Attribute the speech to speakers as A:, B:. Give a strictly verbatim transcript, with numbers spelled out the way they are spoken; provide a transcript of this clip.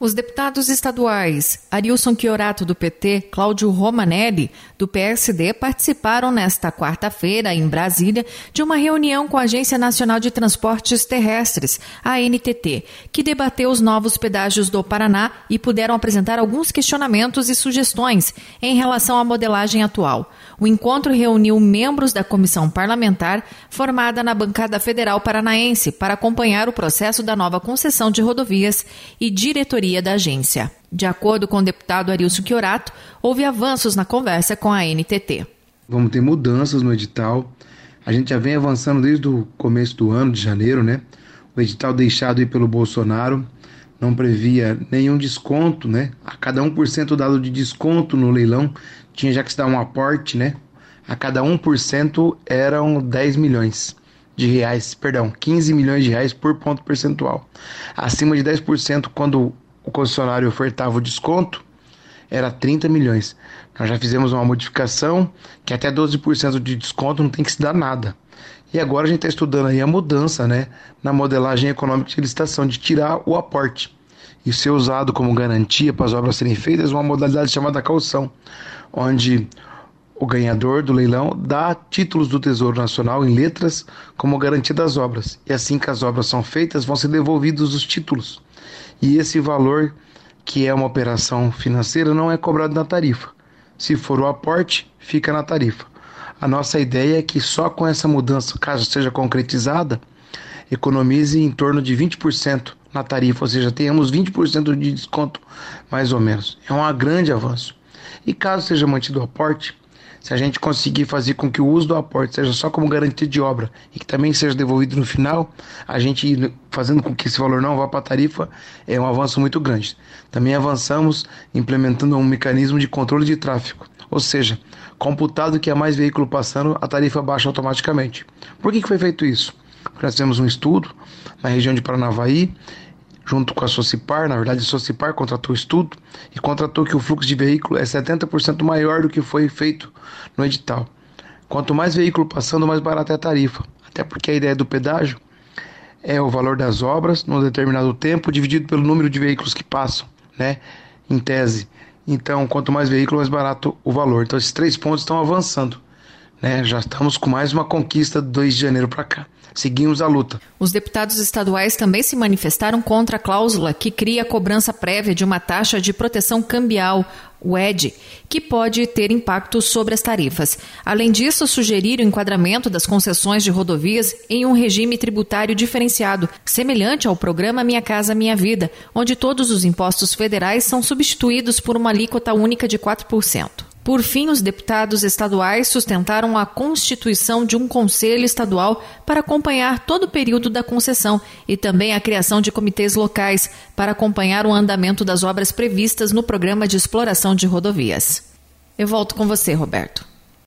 A: Os deputados estaduais Arilson Chiorato, do P T, Cláudio Romanelli, do P S D, participaram nesta quarta-feira, em Brasília, de uma reunião com a Agência Nacional de Transportes Terrestres, a A N T T, que debateu os novos pedágios do Paraná e puderam apresentar alguns questionamentos e sugestões em relação à modelagem atual. O encontro reuniu membros da comissão parlamentar formada na bancada federal paranaense para acompanhar o processo da nova concessão de rodovias e diretoria da agência. De acordo com o deputado Arilson Chiorato, houve avanços na conversa com a A N T T.
B: Vamos ter mudanças no edital. A gente já vem avançando desde o começo do ano, de janeiro, né? O edital deixado aí pelo Bolsonaro não previa nenhum desconto, né? A cada um por cento dado de desconto no leilão, tinha já que se dar um aporte, né? A cada um por cento eram dez milhões de reais, perdão, quinze milhões de reais por ponto percentual. Acima de dez por cento, quando o concessionário ofertava o desconto, era trinta milhões. Nós já fizemos uma modificação que até doze por cento de desconto não tem que se dar nada. E agora a gente está estudando aí a mudança, né, na modelagem econômica de licitação, de tirar o aporte e ser usado como garantia para as obras serem feitas, uma modalidade chamada caução, onde o ganhador do leilão dá títulos do Tesouro Nacional em letras como garantia das obras. E assim que as obras são feitas, vão ser devolvidos os títulos. E esse valor, que é uma operação financeira, não é cobrado na tarifa. Se for o aporte, fica na tarifa. A nossa ideia é que só com essa mudança, caso seja concretizada, economize em torno de vinte por cento na tarifa, ou seja, tenhamos vinte por cento de desconto, mais ou menos. É um grande avanço. E caso seja mantido o aporte, se a gente conseguir fazer com que o uso do aporte seja só como garantia de obra e que também seja devolvido no final, a gente fazendo com que esse valor não vá para a tarifa, é um avanço muito grande. Também avançamos implementando um mecanismo de controle de tráfego, ou seja, computado que há mais veículo passando, a tarifa baixa automaticamente. Por que que foi feito isso? Porque nós temos um estudo na região de Paranavaí, junto com a Socipar, na verdade a Socipar contratou o estudo e contratou que o fluxo de veículo é setenta por cento maior do que foi feito no edital. Quanto mais veículo passando, mais barata é a tarifa, até porque a ideia do pedágio é o valor das obras num determinado tempo dividido pelo número de veículos que passam, né, em tese. Então, quanto mais veículo, mais barato o valor. Então, esses três pontos estão avançando, né? Já estamos com mais uma conquista do dois de janeiro para cá. Seguimos a luta.
A: Os deputados estaduais também se manifestaram contra a cláusula que cria a cobrança prévia de uma taxa de proteção cambial, o E D, que pode ter impacto sobre as tarifas. Além disso, sugeriram o enquadramento das concessões de rodovias em um regime tributário diferenciado, semelhante ao programa Minha Casa Minha Vida, onde todos os impostos federais são substituídos por uma alíquota única de quatro por cento. Por fim, os deputados estaduais sustentaram a constituição de um conselho estadual para acompanhar todo o período da concessão e também a criação de comitês locais para acompanhar o andamento das obras previstas no programa de exploração de rodovias. Eu volto com você, Roberto.